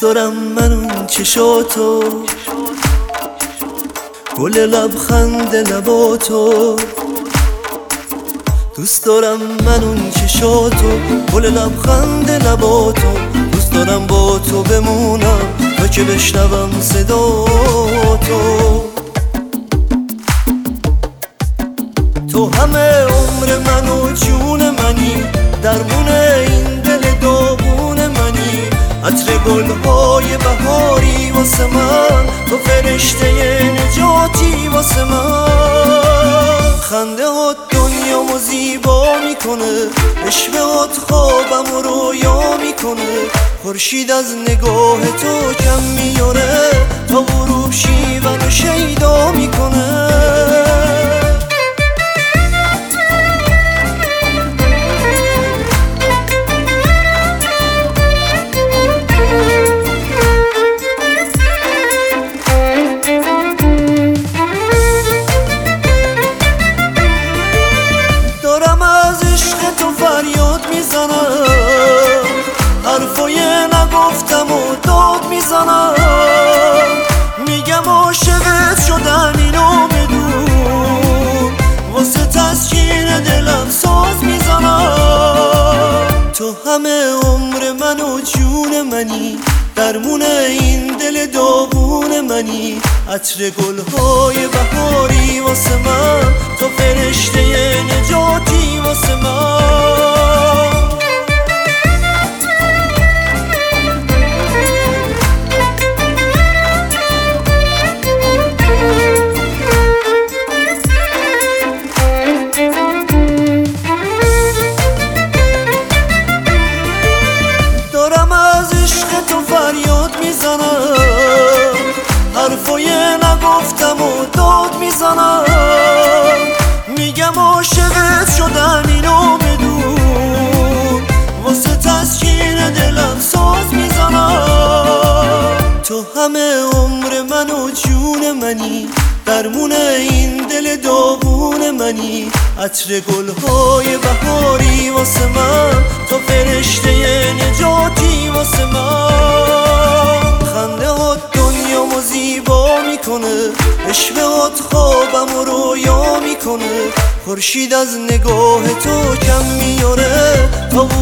دوست دارم من اون چشاتو، گل لبخند لباتو. دوست دارم من اون چشاتو، گل لبخند لباتو. دوست دارم با تو بمونم تا که بشنوم صداتو. تو همه عمر من و جون منی، درمون این دل داغون منی. عطر گلهای بهاری واسه من، تو فرشته نجاتی واسه من. خنده هات دنیامو زیبا میکنه، عشقات خوابم و رویا میکنه. خورشید از نگاه تو کم میاره، تا غروب شیون و شیدا میکنه. دارم از عشق تو فریاد میزنم، حرفای نگفتم و داد میزنم. میگم عاشقت شدم اینو بدون، واسه تسکین دلم ساز میزنم. تو همه عمر من و جون منی، درمون این دل داغون منی. عطر گلهای بهاری واسه من، تو فرشته نجاتی واسه من. دارم از عشق تو فریاد میزنم، حرفای نگفتم و داد میزنم. میگم عاشقت شدم اینو بدون، واسه تسکین دلم ساز میزنم. تو همه عمر من و جون منی، درمون این دل داغون منی. عطر گلهای بهاری واسه من، تو فرشته نجاتی واسه من. خنده هات دنیامو زیبا میکنه، عشقات خوابم و رویا میکنه. خورشید از نگاه تو کم میاره، تا